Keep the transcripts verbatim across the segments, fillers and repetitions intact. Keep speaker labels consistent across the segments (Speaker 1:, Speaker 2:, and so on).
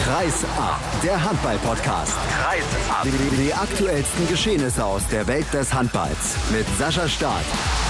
Speaker 1: Kreis ab, der Handball-Podcast. Kreis ab. Die, die aktuellsten Geschehnisse aus der Welt des Handballs mit Sascha Staat.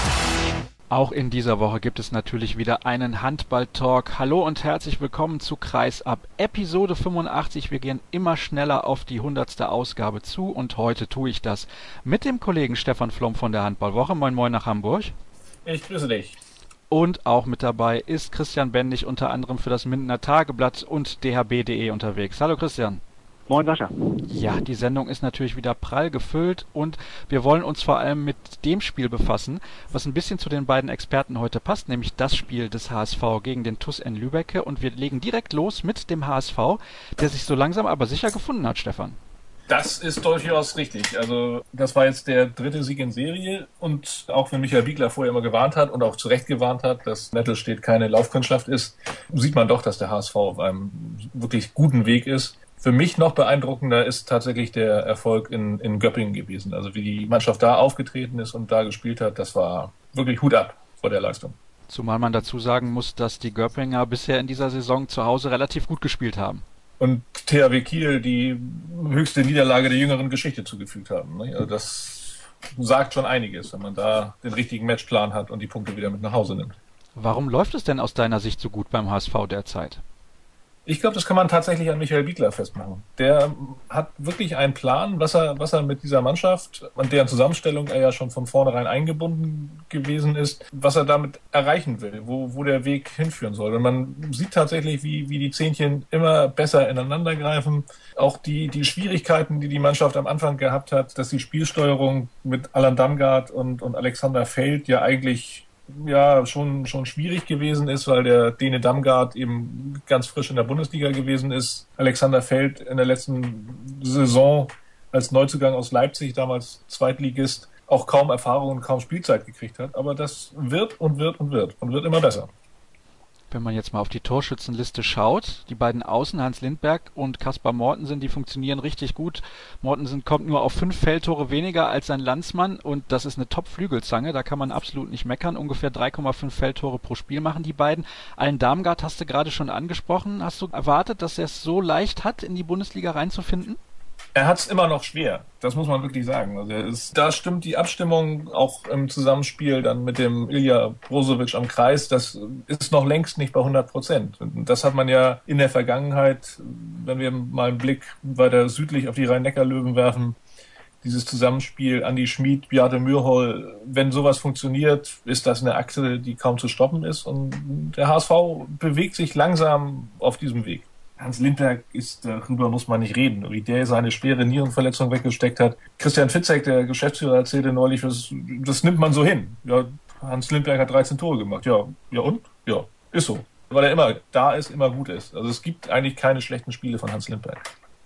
Speaker 2: Auch in dieser Woche gibt es natürlich wieder einen Handball-Talk. Hallo und herzlich willkommen zu Kreis ab, Episode fünfundachtzig. Wir gehen immer schneller auf die hundertste Ausgabe zu und heute tue ich das mit dem Kollegen Stefan Flom von der Handballwoche. Moin Moin nach Hamburg.
Speaker 3: Ich grüße dich.
Speaker 2: Und auch mit dabei ist Christian Bendig, unter anderem für das Mindener Tageblatt und d h b punkt d e unterwegs. Hallo Christian.
Speaker 4: Moin Sascha.
Speaker 2: Ja, die Sendung ist natürlich wieder prall gefüllt und wir wollen uns vor allem mit dem Spiel befassen, was ein bisschen zu den beiden Experten heute passt, nämlich das Spiel des H S V gegen den T U S in Lübbecke, und wir legen direkt los mit dem H S V, der sich so langsam aber sicher gefunden hat, Stefan.
Speaker 3: Das ist durchaus richtig. Also das war jetzt der dritte Sieg in Serie, und auch wenn Michael Wiegler vorher immer gewarnt hat und auch zu Recht gewarnt hat, dass Nettelstedt keine Laufkundschaft ist, sieht man doch, dass der H S V auf einem wirklich guten Weg ist. Für mich noch beeindruckender ist tatsächlich der Erfolg in, in Göppingen gewesen. Also wie die Mannschaft da aufgetreten ist und da gespielt hat, das war wirklich Hut ab vor der Leistung.
Speaker 2: Zumal man dazu sagen muss, dass die Göppinger bisher in dieser Saison zu Hause relativ gut gespielt haben.
Speaker 3: Und T H W Kiel die höchste Niederlage der jüngeren Geschichte zugefügt haben. Also das sagt schon einiges, wenn man da den richtigen Matchplan hat und die Punkte wieder mit nach Hause nimmt.
Speaker 2: Warum läuft es denn aus deiner Sicht so gut beim H S V derzeit?
Speaker 3: Ich glaube, das kann man tatsächlich an Michael Wiegler festmachen. Der hat wirklich einen Plan, was er, was er mit dieser Mannschaft, an deren Zusammenstellung er ja schon von vornherein eingebunden gewesen ist, was er damit erreichen will, wo, wo der Weg hinführen soll. Und man sieht tatsächlich, wie, wie die Zähnchen immer besser ineinander greifen. Auch die, die Schwierigkeiten, die die Mannschaft am Anfang gehabt hat, dass die Spielsteuerung mit Allan Damgaard und, und Alexander Feld ja eigentlich ja schon schon schwierig gewesen ist, weil der Däne Damgaard eben ganz frisch in der Bundesliga gewesen ist. Alexander Feld in der letzten Saison als Neuzugang aus Leipzig, damals Zweitligist, auch kaum Erfahrung und kaum Spielzeit gekriegt hat. Aber das wird und wird und wird und wird immer besser.
Speaker 2: Wenn man jetzt mal auf die Torschützenliste schaut, die beiden Außen, Hans Lindberg und Kaspar Mortensen, die funktionieren richtig gut. Mortensen kommt nur auf fünf Feldtore weniger als sein Landsmann, und das ist eine Top-Flügelzange, da kann man absolut nicht meckern. Ungefähr drei Komma fünf Feldtore pro Spiel machen die beiden. Allen Damgaard hast du gerade schon angesprochen. Hast du erwartet, dass er es so leicht hat, in die Bundesliga reinzufinden?
Speaker 3: Er hat es immer noch schwer, das muss man wirklich sagen. Also er ist, da stimmt die Abstimmung auch im Zusammenspiel dann mit dem Ilja Brozovic am Kreis, das ist noch längst nicht bei hundert Prozent. Und das hat man ja in der Vergangenheit, wenn wir mal einen Blick weiter südlich auf die Rhein-Neckar-Löwen werfen, dieses Zusammenspiel Andi Schmid, Beate Mürhol, wenn sowas funktioniert, ist das eine Achse, die kaum zu stoppen ist, und der H S V bewegt sich langsam auf diesem Weg. Hans Lindberg ist, darüber muss man nicht reden, wie der seine schwere Nierenverletzung weggesteckt hat. Christian Fitzek, der Geschäftsführer, erzählte neulich, das, das nimmt man so hin. Ja, Hans Lindberg hat dreizehn Tore gemacht. Ja, ja und? Ja, ist so. Weil er immer da ist, immer gut ist. Also es gibt eigentlich keine schlechten Spiele von Hans Lindberg.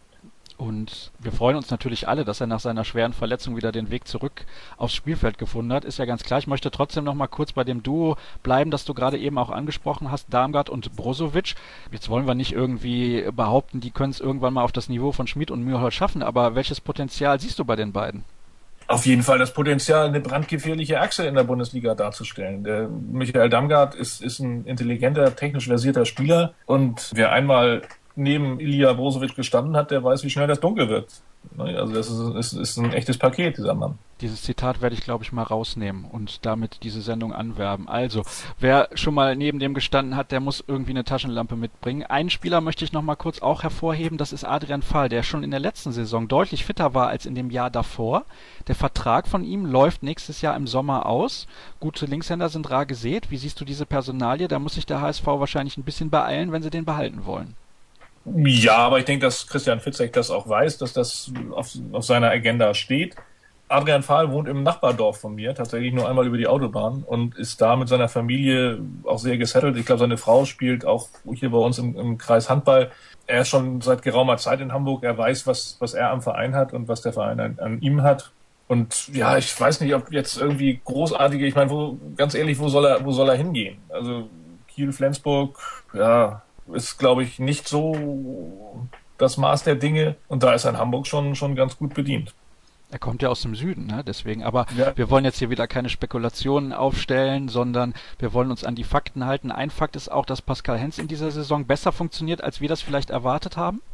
Speaker 2: Und wir freuen uns natürlich alle, dass er nach seiner schweren Verletzung wieder den Weg zurück aufs Spielfeld gefunden hat. Ist ja ganz klar. Ich möchte trotzdem noch mal kurz bei dem Duo bleiben, das du gerade eben auch angesprochen hast, Damgaard und Brozovic. Jetzt wollen wir nicht irgendwie behaupten, die können es irgendwann mal auf das Niveau von Schmid und Mürhol schaffen, aber welches Potenzial siehst du bei den beiden? Auf jeden Fall das Potenzial, eine brandgefährliche Achse in der Bundesliga darzustellen. Der Michael Damgaard ist, ist ein intelligenter, technisch versierter Spieler, und wer einmal neben Ilja Brozovic gestanden hat, der weiß, wie schnell das dunkel wird. Also das ist, ist, ist ein echtes Paket, dieser Mann. Dieses Zitat werde ich, glaube ich, mal rausnehmen und damit diese Sendung anwerben. Also, wer schon mal neben dem gestanden hat, der muss irgendwie eine Taschenlampe mitbringen. Einen Spieler möchte ich noch mal kurz auch hervorheben, das ist Adrian Fahl, der schon in der letzten Saison deutlich fitter war als in dem Jahr davor. Der Vertrag von ihm läuft nächstes Jahr im Sommer aus. Gute Linkshänder sind rar gesät. Wie siehst du diese Personalie? Da muss sich der H S V wahrscheinlich ein bisschen beeilen, wenn sie den behalten wollen. Ja, aber ich denke, dass Christian Fitzek das auch weiß, dass das auf, auf seiner Agenda steht. Adrian Fahl wohnt im Nachbardorf von mir, tatsächlich nur einmal über die Autobahn, und ist da mit seiner Familie auch sehr gesettelt. Ich glaube, seine Frau spielt auch hier bei uns im, im Kreis Handball. Er ist schon seit geraumer Zeit in Hamburg. Er weiß, was, was er am Verein hat und was der Verein an, an ihm hat. Und ja, ich weiß nicht, ob jetzt irgendwie großartige, ich meine, wo, ganz ehrlich, wo soll er, wo soll er hingehen? Also Kiel, Flensburg, ja, ist, glaube ich, nicht so das Maß der Dinge. Und da ist ein Hamburg schon, schon ganz gut bedient. Er kommt ja aus dem Süden, ne? Deswegen. Aber ja, wir wollen jetzt hier wieder keine Spekulationen aufstellen, sondern wir wollen uns an die Fakten halten. Ein Fakt ist auch, dass Pascal Hens in dieser Saison besser funktioniert, als wir das vielleicht erwartet haben.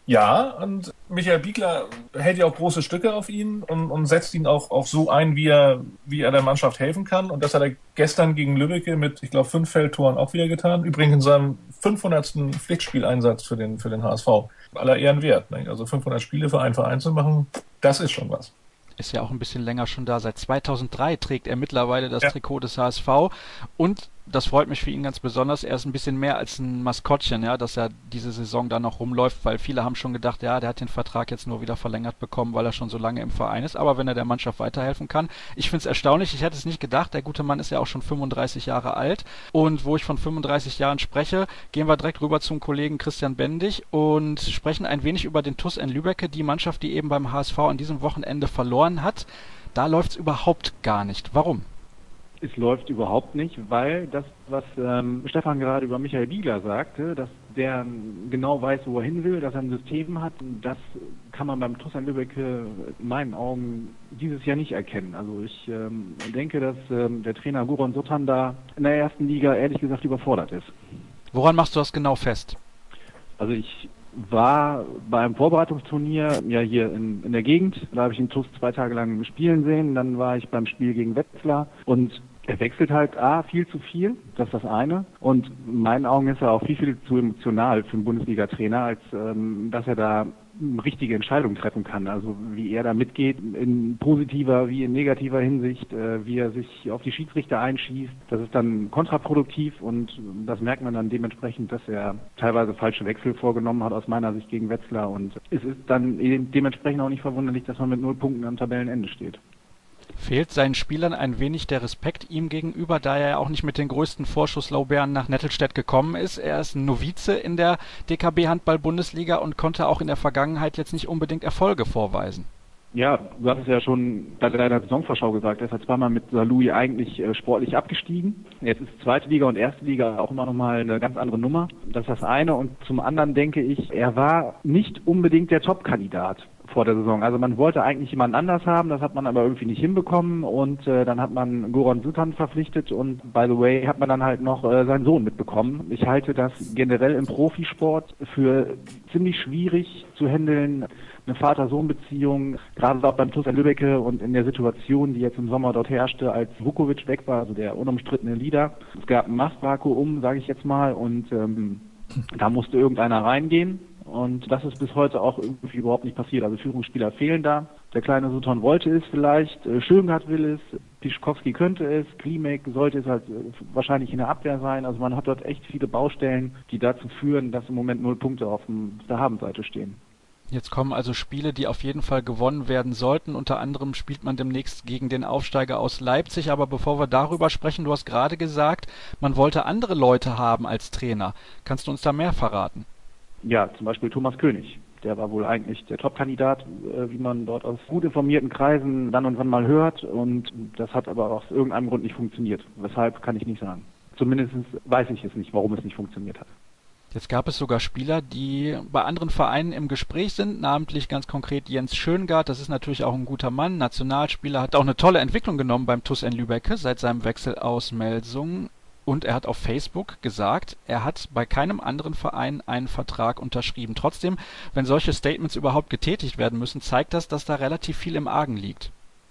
Speaker 3: Ja, und Michael Biegler hält ja auch große Stücke auf ihn und, und setzt ihn auch, auch so ein, wie er, wie er der Mannschaft helfen kann. Und das hat er gestern gegen Lübbecke mit, ich glaube, fünf Feldtoren auch wieder getan. Übrigens in seinem fünfhundertsten Pflichtspieleinsatz für den, für den H S V. Aller Ehren wert. Ne? Also fünfhundert Spiele für einen Verein zu machen, das ist schon was.
Speaker 2: Ist ja auch ein bisschen länger schon da. Seit zweitausenddrei trägt er mittlerweile das
Speaker 3: Ja.
Speaker 2: Trikot des H S V und das freut mich für ihn ganz besonders. Er ist ein bisschen mehr als ein Maskottchen, ja, dass er diese Saison da noch rumläuft, weil viele haben schon gedacht, ja, der hat den Vertrag jetzt nur wieder verlängert bekommen, weil er schon so lange im Verein ist. Aber wenn er der Mannschaft weiterhelfen kann, ich finde es erstaunlich. Ich hätte es nicht gedacht. Der gute Mann ist ja auch schon fünfunddreißig Jahre alt. Und wo ich von fünfunddreißig Jahren spreche, gehen wir direkt rüber zum Kollegen Christian Bendig und sprechen ein wenig über den T U S N Lübbecke, die Mannschaft, die eben beim H S V an diesem Wochenende verloren hat. Da läuft es überhaupt gar nicht. Warum?
Speaker 4: Es läuft überhaupt nicht, weil das, was ähm, Stefan gerade über Michael Biegler sagte, dass der genau weiß, wo er hin will, dass er ein System hat, das kann man beim T U S N Lübbecke in meinen Augen dieses Jahr nicht erkennen. Also ich ähm, denke, dass ähm, der Trainer Goran Sutan da in der ersten Liga ehrlich gesagt überfordert ist.
Speaker 2: Woran machst du das genau fest?
Speaker 4: Also ich war beim Vorbereitungsturnier ja hier in, in der Gegend, da habe ich den T U S zwei Tage lang spielen sehen, dann war ich beim Spiel gegen Wetzlar und er wechselt halt A, viel zu viel, das ist das eine. Und in meinen Augen ist er auch viel, viel zu emotional für einen Bundesliga-Trainer, als ähm, dass er da richtige Entscheidungen treffen kann. Also wie er da mitgeht, in positiver wie in negativer Hinsicht, äh, wie er sich auf die Schiedsrichter einschießt, das ist dann kontraproduktiv und das merkt man dann dementsprechend, dass er teilweise falsche Wechsel vorgenommen hat aus meiner Sicht gegen Wetzlar und es ist dann dementsprechend auch nicht verwunderlich, dass man mit null Punkten am Tabellenende steht.
Speaker 2: Fehlt seinen Spielern ein wenig der Respekt ihm gegenüber, da er ja auch nicht mit den größten Vorschusslorbeeren nach Nettelstedt gekommen ist. Er ist ein Novize in der D K B-Handball-Bundesliga und konnte auch in der Vergangenheit jetzt nicht unbedingt Erfolge vorweisen.
Speaker 4: Ja, du hast es ja schon bei deiner Saisonvorschau gesagt, er ist halt zweimal mit Saarlouis eigentlich äh, sportlich abgestiegen. Jetzt ist zweite Liga und erste Liga auch immer noch mal eine ganz andere Nummer. Das ist das eine. Und zum anderen denke ich, er war nicht unbedingt der Top-Kandidat vor der Saison. Also man wollte eigentlich jemanden anders haben, das hat man aber irgendwie nicht hinbekommen und äh, dann hat man Goran Sutan verpflichtet und by the way hat man dann halt noch äh, seinen Sohn mitbekommen. Ich halte das generell im Profisport für ziemlich schwierig zu handeln, eine Vater-Sohn-Beziehung, gerade auch beim T U S N Lübbecke und in der Situation, die jetzt im Sommer dort herrschte, als Vukovic weg war, also der unumstrittene Leader. Es gab ein Machtvakuum, sage ich jetzt mal, und ähm, da musste irgendeiner reingehen. Und das ist bis heute auch irgendwie überhaupt nicht passiert. Also Führungsspieler fehlen da. Der kleine Sutan wollte es vielleicht, äh, Schöngard will es, Pischkowski könnte es, Klimek sollte es halt äh, wahrscheinlich in der Abwehr sein. Also man hat dort echt viele Baustellen, die dazu führen, dass im Moment null Punkte auf, dem, auf der Habenseite stehen.
Speaker 2: Jetzt kommen also Spiele, die auf jeden Fall gewonnen werden sollten. Unter anderem spielt man demnächst gegen den Aufsteiger aus Leipzig. Aber bevor wir darüber sprechen, du hast gerade gesagt, man wollte andere Leute haben als Trainer. Kannst du uns da mehr verraten?
Speaker 4: Ja, zum Beispiel Thomas König. Der war wohl eigentlich der Top-Kandidat, wie man dort aus gut informierten Kreisen dann und wann mal hört. Und das hat aber aus irgendeinem Grund nicht funktioniert. Weshalb, kann ich nicht sagen. Zumindest weiß ich es nicht, warum es nicht funktioniert hat.
Speaker 2: Jetzt gab es sogar Spieler, die bei anderen Vereinen im Gespräch sind, namentlich ganz konkret Jens Schöngard. Das ist natürlich auch ein guter Mann, Nationalspieler, hat auch eine tolle Entwicklung genommen beim T U S N Lübbecke seit seinem Wechsel aus Melsungen. Und er hat auf Facebook gesagt, er hat bei keinem anderen Verein einen Vertrag unterschrieben. Trotzdem, wenn solche Statements überhaupt getätigt werden müssen, zeigt das, dass da relativ viel im Argen liegt.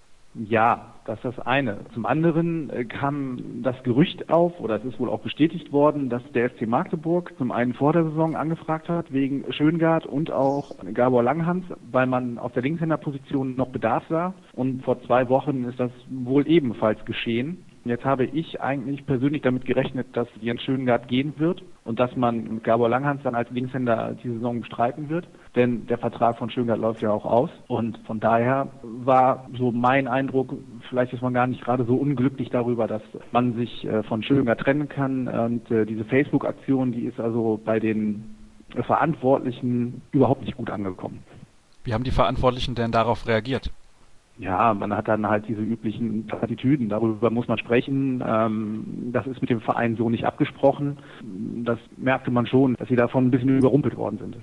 Speaker 4: Ja, das ist das eine. Zum anderen kam das Gerücht auf, oder es ist wohl auch bestätigt worden, dass der S C Magdeburg zum einen vor der Saison angefragt hat, wegen Schöngard und auch Gabor Langhans, weil man auf der Linkshänderposition noch Bedarf sah. Und vor zwei Wochen ist das wohl ebenfalls geschehen. Jetzt habe ich eigentlich persönlich damit gerechnet, dass Jens Schöngard gehen wird und dass man mit Gabor Langhans dann als Linkshänder die Saison bestreiten wird. Denn der Vertrag von Schöngard läuft ja auch aus. Und von daher war so mein Eindruck, vielleicht ist man gar nicht gerade so unglücklich darüber, dass man sich von Schöngard trennen kann. Und diese Facebook-Aktion, die ist also bei den Verantwortlichen überhaupt nicht gut angekommen.
Speaker 2: Wie haben die Verantwortlichen denn darauf reagiert?
Speaker 4: Ja, man hat dann halt diese üblichen Plattitüden, darüber muss man sprechen. Ähm, das ist mit dem Verein so nicht abgesprochen. Das merkte man schon, dass sie davon ein bisschen überrumpelt worden sind.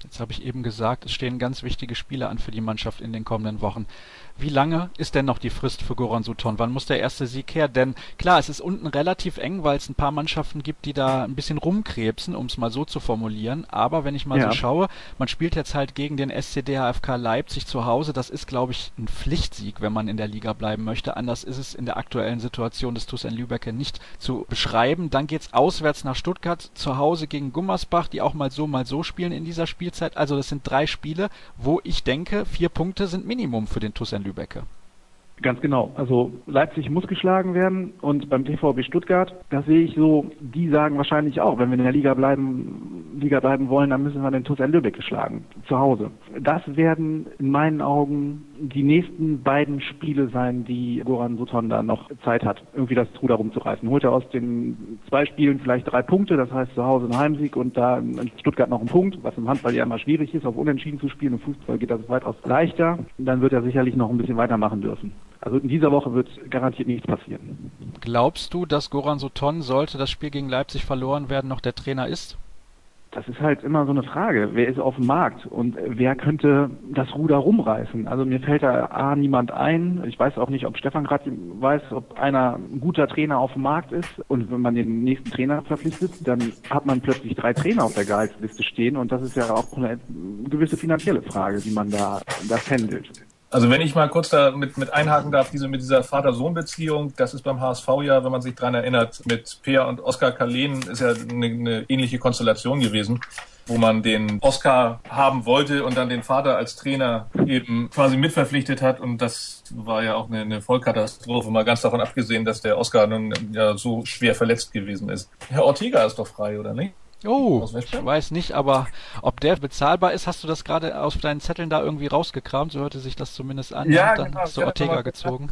Speaker 2: Jetzt habe ich eben gesagt, es stehen ganz wichtige Spiele an für die Mannschaft in den kommenden Wochen. Wie lange ist denn noch die Frist für Goran Sutton? Wann muss der erste Sieg her? Denn klar, es ist unten relativ eng, weil es ein paar Mannschaften gibt, die da ein bisschen rumkrebsen, um es mal so zu formulieren. Aber wenn ich mal ja. so schaue, man spielt jetzt halt gegen den S C D H F K Leipzig zu Hause. Das ist, glaube ich, ein Pflichtsieg, wenn man in der Liga bleiben möchte. Anders ist es in der aktuellen Situation des TuS Lübbecke nicht zu beschreiben. Dann geht's auswärts nach Stuttgart, zu Hause gegen Gummersbach, die auch mal so, mal so spielen in dieser Spielzeit. Also das sind drei Spiele, wo ich denke, vier Punkte sind Minimum für den TuS Lübbecke.
Speaker 4: Ganz genau. Also Leipzig muss geschlagen werden und beim T V B Stuttgart, das sehe ich so, die sagen wahrscheinlich auch, wenn wir in der Liga bleiben, Liga bleiben wollen, dann müssen wir den TuS Lübbecke schlagen, zu Hause. Das werden in meinen Augen die nächsten beiden Spiele sein, die Goran Sutton da noch Zeit hat, irgendwie das Ruder rumzureißen. Holt er aus den zwei Spielen vielleicht drei Punkte, das heißt zu Hause ein Heimsieg und da in Stuttgart noch einen Punkt, was im Handball ja immer schwierig ist, auf Unentschieden zu spielen. Im Fußball geht das weitaus leichter. Dann wird er sicherlich noch ein bisschen weitermachen dürfen. Also in dieser Woche wird garantiert nichts passieren.
Speaker 2: Glaubst du, dass Goran Sutton, sollte das Spiel gegen Leipzig verloren werden, noch der Trainer ist?
Speaker 4: Das ist halt immer so eine Frage. Wer ist auf dem Markt und wer könnte das Ruder rumreißen? Also mir fällt da A, niemand ein. Ich weiß auch nicht, ob Stefan gerade weiß, ob einer ein guter Trainer auf dem Markt ist. Und wenn man den nächsten Trainer verpflichtet, dann hat man plötzlich drei Trainer auf der Gehaltsliste stehen. Und das ist ja auch eine gewisse finanzielle Frage, wie man da das handelt.
Speaker 3: Also wenn ich mal kurz da mit, mit einhaken darf, diese mit dieser Vater-Sohn-Beziehung, das ist beim H S V ja, wenn man sich dran erinnert, mit Peer und Oskar Karlen ist ja eine, eine ähnliche Konstellation gewesen, wo man den Oskar haben wollte und dann den Vater als Trainer eben quasi mitverpflichtet hat, und das war ja auch eine, eine Vollkatastrophe, mal ganz davon abgesehen, dass der Oskar nun ja so schwer verletzt gewesen ist. Herr Ortega ist doch frei, oder nicht?
Speaker 2: Oh, ich weiß nicht, aber ob der bezahlbar ist, hast du das gerade aus deinen Zetteln da irgendwie rausgekramt? So hörte sich das zumindest an.
Speaker 3: Ja,
Speaker 2: dann
Speaker 3: genau,
Speaker 2: hast du Ortega gezogen.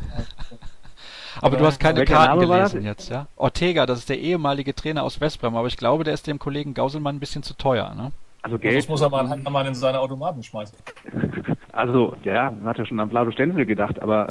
Speaker 2: Aber
Speaker 3: ja,
Speaker 2: du hast keine Karten gelesen
Speaker 4: das?
Speaker 2: jetzt, ja? Ortega, das ist der ehemalige Trainer aus Westbrem, aber ich glaube, der ist dem Kollegen Gauselmann ein bisschen zu teuer, ne?
Speaker 4: Also Geld.
Speaker 3: Das muss er mal, halt mal in seine Automaten schmeißen.
Speaker 4: Also, ja, man hat ja schon an Vlado Stenzel gedacht, aber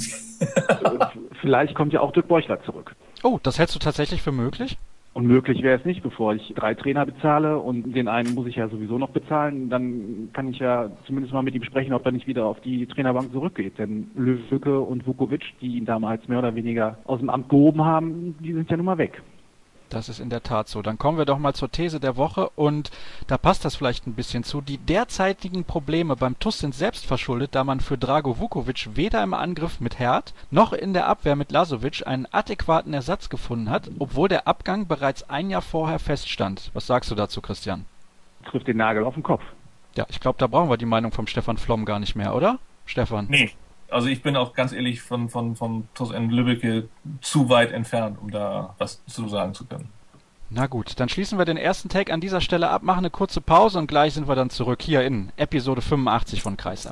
Speaker 4: vielleicht kommt ja auch Dirk Borchler zurück.
Speaker 2: Oh, das hältst du tatsächlich für möglich?
Speaker 4: Unmöglich wäre es nicht, bevor ich drei Trainer bezahle und den einen muss ich ja sowieso noch bezahlen. Dann kann ich ja zumindest mal mit ihm sprechen, ob er nicht wieder auf die Trainerbank zurückgeht. Denn Löwke und Vukovic, die ihn damals mehr oder weniger aus dem Amt gehoben haben, die sind ja nun mal weg.
Speaker 2: Das ist in der Tat so. Dann kommen wir doch mal zur These der Woche und da passt das vielleicht ein bisschen zu. Die derzeitigen Probleme beim TuS sind selbst verschuldet, da man für Drago Vukovic weder im Angriff mit Herd noch in der Abwehr mit Lazovic einen adäquaten Ersatz gefunden hat, obwohl der Abgang bereits ein Jahr vorher feststand. Was sagst du dazu, Christian?
Speaker 4: Trifft den Nagel auf den Kopf.
Speaker 2: Ja, ich glaube, da brauchen wir die Meinung vom Stefan Flom gar nicht mehr, oder? Stefan?
Speaker 3: Nee. Also ich bin auch ganz ehrlich von, von, von TuS Lübbecke zu weit entfernt, um da was zu sagen zu können.
Speaker 2: Na gut, dann schließen wir den ersten Take an dieser Stelle ab, machen eine kurze Pause und gleich sind wir dann zurück hier in Episode fünfundachtzig von Kreisab.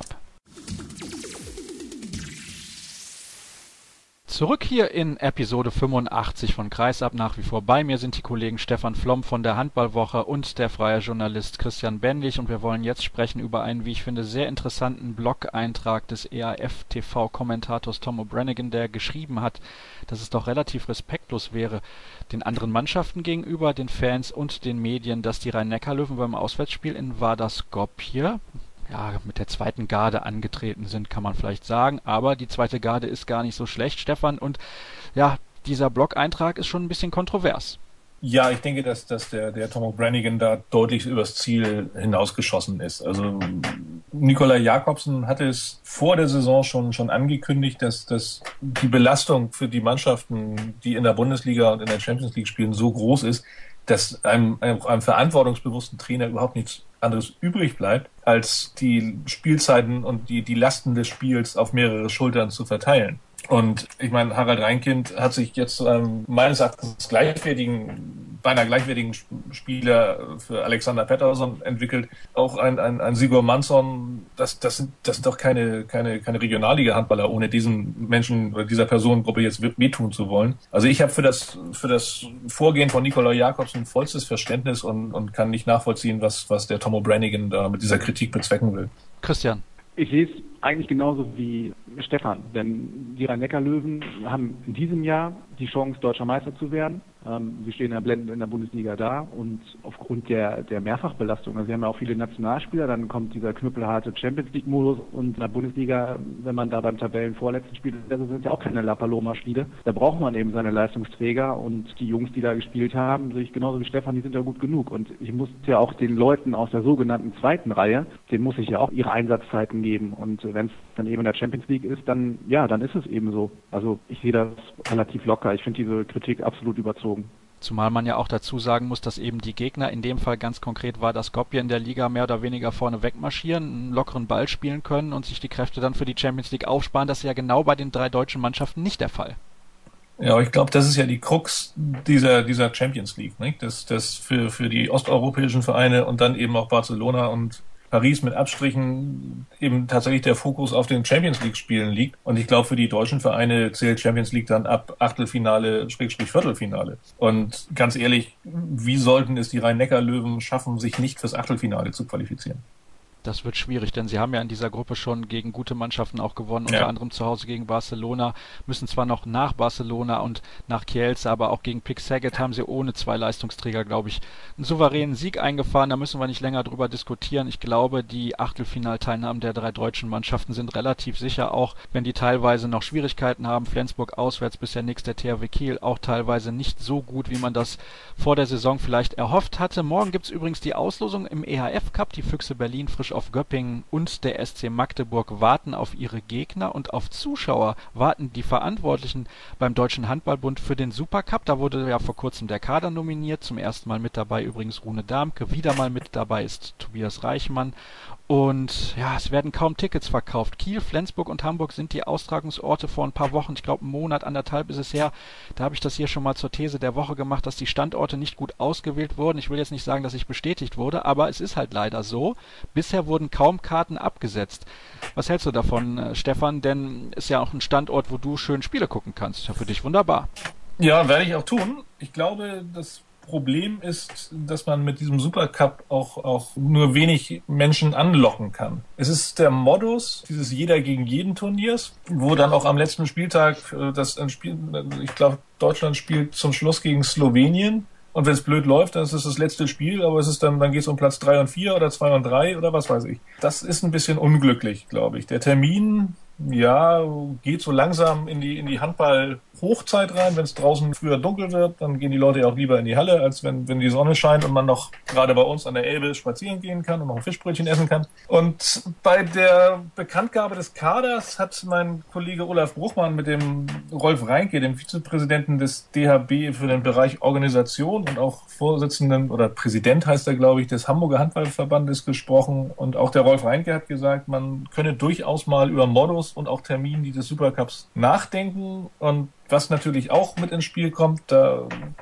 Speaker 2: Zurück hier in Episode fünfundachtzig von Kreisab. Nach wie vor bei mir sind die Kollegen Stefan Flom von der Handballwoche und der freie Journalist Christian Bendlich, und wir wollen jetzt sprechen über einen, wie ich finde, sehr interessanten Blog-Eintrag des E A F-T V-Kommentators Tom O'Branigan, der geschrieben hat, dass es doch relativ respektlos wäre, den anderen Mannschaften gegenüber, den Fans und den Medien, dass die Rhein-Neckar-Löwen beim Auswärtsspiel in Vardar Skopje ja, mit der zweiten Garde angetreten sind, kann man vielleicht sagen, aber die zweite Garde ist gar nicht so schlecht, Stefan, und ja, dieser Blog-Eintrag ist schon ein bisschen kontrovers.
Speaker 3: Ja, ich denke, dass, dass der, der Tom O'Branigan da deutlich übers Ziel hinausgeschossen ist. Also Nikolai Jakobsen hatte es vor der Saison schon, schon angekündigt, dass, dass die Belastung für die Mannschaften, die in der Bundesliga und in der Champions League spielen, so groß ist, dass einem, einem, einem verantwortungsbewussten Trainer überhaupt nichts anderes übrig bleibt, als die Spielzeiten und die, die Lasten des Spiels auf mehrere Schultern zu verteilen. Und ich meine, Harald Reinkind hat sich jetzt zu einem meines Erachtens gleichwertigen, beinahe gleichwertigen Spieler für Alexander Pettersson entwickelt. Auch ein, ein, ein Sigurd Mansson, das, das sind, das sind doch keine, keine, keine Regionalliga-Handballer, ohne diesen Menschen oder dieser Personengruppe jetzt wehtun zu wollen. Also ich habe für das, für das Vorgehen von Nikolai Jakobsen vollstes Verständnis und, und kann nicht nachvollziehen, was, was der Tom O'Branigan da mit dieser Kritik bezwecken will.
Speaker 2: Christian.
Speaker 4: Ich sehe es eigentlich genauso wie Stefan, denn die Rhein-Neckar-Löwen haben in diesem Jahr die Chance, deutscher Meister zu werden. Ähm, sie stehen ja blendend in der Bundesliga da und aufgrund der, der Mehrfachbelastung, also sie haben ja auch viele Nationalspieler, dann kommt dieser knüppelharte Champions-League-Modus und in der Bundesliga, wenn man da beim Tabellenvorletzten spielt, das sind ja auch keine La Paloma-Spiele. Da braucht man eben seine Leistungsträger und die Jungs, die da gespielt haben, sehe ich genauso wie Stefan, die sind ja gut genug. Und ich muss ja auch den Leuten aus der sogenannten zweiten Reihe, denen muss ich ja auch ihre Einsatzzeiten geben. Und wenn es dann eben in der Champions League ist, dann, ja, dann ist es eben so. Also ich sehe das relativ locker. Ich finde diese Kritik absolut überzogen.
Speaker 2: Zumal man ja auch dazu sagen muss, dass eben die Gegner, in dem Fall ganz konkret war, dass Skopje in der Liga mehr oder weniger vorne wegmarschieren, einen lockeren Ball spielen können und sich die Kräfte dann für die Champions League aufsparen. Das ist ja genau bei den drei deutschen Mannschaften nicht der Fall.
Speaker 3: Ja, aber ich glaube, das ist ja die Krux dieser dieser Champions League, nicht? Das das für für die osteuropäischen Vereine und dann eben auch Barcelona und Paris mit Abstrichen eben tatsächlich der Fokus auf den Champions League Spielen liegt. Und ich glaube, für die deutschen Vereine zählt Champions League dann ab Achtelfinale, Schrägstrich Viertelfinale. Und ganz ehrlich, wie sollten es die Rhein-Neckar-Löwen schaffen, sich nicht fürs Achtelfinale zu qualifizieren?
Speaker 2: Das wird schwierig, denn sie haben ja in dieser Gruppe schon gegen gute Mannschaften auch gewonnen,
Speaker 3: ja.
Speaker 2: unter anderem zu Hause gegen Barcelona, müssen zwar noch nach Barcelona und nach Kielce, aber auch gegen Pick Szeged haben sie ohne zwei Leistungsträger, glaube ich, einen souveränen Sieg eingefahren. Da müssen wir nicht länger drüber diskutieren. Ich glaube, die Achtelfinalteilnahmen der drei deutschen Mannschaften sind relativ sicher, auch wenn die teilweise noch Schwierigkeiten haben. Flensburg auswärts, bisher nix, der T H W Kiel auch teilweise nicht so gut, wie man das vor der Saison vielleicht erhofft hatte. Morgen gibt's übrigens die Auslosung im E H F Cup. Die Füchse Berlin frisch auf Göppingen und der S C Magdeburg warten auf ihre Gegner und auf Zuschauer warten die Verantwortlichen beim Deutschen Handballbund für den Supercup. Da wurde ja vor kurzem der Kader nominiert, zum ersten Mal mit dabei übrigens Rune Darmke, wieder mal mit dabei ist Tobias Reichmann. Und ja, es werden kaum Tickets verkauft. Kiel, Flensburg und Hamburg sind die Austragungsorte. Vor ein paar Wochen, ich glaube einen Monat, anderthalb ist es her, da habe ich das hier schon mal zur These der Woche gemacht, dass die Standorte nicht gut ausgewählt wurden. Ich will jetzt nicht sagen, dass ich bestätigt wurde, aber es ist halt leider so. Bisher wurden kaum Karten abgesetzt. Was hältst du davon, äh, Stefan? Denn ist ja auch ein Standort, wo du schön Spiele gucken kannst. Ist ja für dich wunderbar.
Speaker 3: Ja, werde ich auch tun. Ich glaube, das Problem ist, dass man mit diesem Supercup auch, auch nur wenig Menschen anlocken kann. Es ist der Modus dieses Jeder gegen jeden Turniers, wo dann auch am letzten Spieltag das Spiel, ich glaube, Deutschland spielt zum Schluss gegen Slowenien. Und wenn es blöd läuft, dann ist es das letzte Spiel, aber es ist dann, dann geht es um Platz drei und vier oder zwei und drei oder was weiß ich. Das ist ein bisschen unglücklich, glaube ich. Der Termin, ja, geht so langsam in die, in die Handball-Hochzeit rein. Wenn es draußen früher dunkel wird, dann gehen die Leute ja auch lieber in die Halle, als wenn, wenn die Sonne scheint und man noch gerade bei uns an der Elbe spazieren gehen kann und noch ein Fischbrötchen essen kann. Und bei der Bekanntgabe des Kaders hat mein Kollege Olaf Bruchmann mit dem Rolf Reinke, dem Vizepräsidenten des D H B für den Bereich Organisation und auch Vorsitzenden oder Präsident heißt er, glaube ich, des Hamburger Handballverbandes gesprochen. Und auch der Rolf Reinke hat gesagt, man könne durchaus mal über Modus und auch Termin dieses Supercups nachdenken. Und was natürlich auch mit ins Spiel kommt, da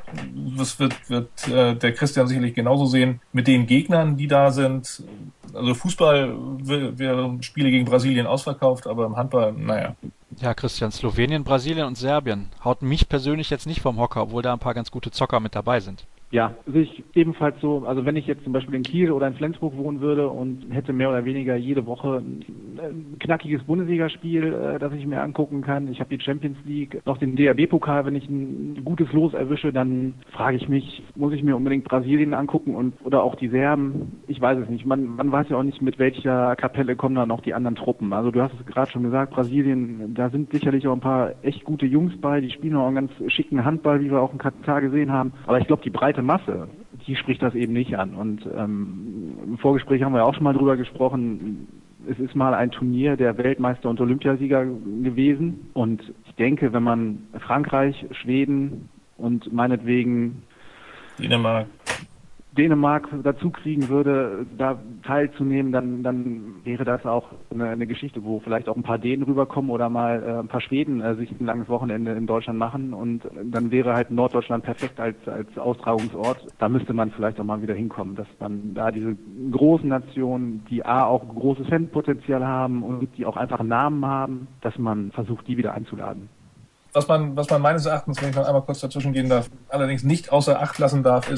Speaker 3: das wird, wird äh, der Christian sicherlich genauso sehen, mit den Gegnern, die da sind. Also Fußball wäre Spiele gegen Brasilien ausverkauft, aber im Handball, naja.
Speaker 2: Ja, Christian, Slowenien, Brasilien und Serbien haut mich persönlich jetzt nicht vom Hocker, obwohl da ein paar ganz gute Zocker mit dabei sind.
Speaker 4: Ja, sehe ich ebenfalls so. Also wenn ich jetzt zum Beispiel in Kiel oder in Flensburg wohnen würde und hätte mehr oder weniger jede Woche ein knackiges Bundesligaspiel, äh, das ich mir angucken kann. Ich habe die Champions League, noch den D H B-Pokal. Wenn ich ein gutes Los erwische, dann frage ich mich, muss ich mir unbedingt Brasilien angucken und oder auch die Serben? Ich weiß es nicht. Man, man weiß ja auch nicht, mit welcher Kapelle kommen dann noch die anderen Truppen. Also du hast es gerade schon gesagt, Brasilien, da sind sicherlich auch ein paar echt gute Jungs bei. Die spielen auch einen ganz schicken Handball, wie wir auch in Katar gesehen haben. Aber ich glaube, die breite Masse, die spricht das eben nicht an. Und ähm, im Vorgespräch haben wir auch schon mal drüber gesprochen. Es ist mal ein Turnier der Weltmeister und Olympiasieger gewesen. Und ich denke, wenn man Frankreich, Schweden und meinetwegen
Speaker 3: Dänemark
Speaker 4: Dänemark dazu kriegen würde, da teilzunehmen, dann, dann wäre das auch eine, eine Geschichte, wo vielleicht auch ein paar Dänen rüberkommen oder mal äh, ein paar Schweden äh, sich ein langes Wochenende in Deutschland machen und dann wäre halt Norddeutschland perfekt als, als Austragungsort. Da müsste man vielleicht auch mal wieder hinkommen, dass man da diese großen Nationen, die A auch großes Fanpotenzial haben und die auch einfach einen Namen haben, dass man versucht, die wieder einzuladen.
Speaker 3: Was man, was man meines Erachtens, wenn ich noch einmal kurz dazwischen gehen darf, allerdings nicht außer Acht lassen darf, ist,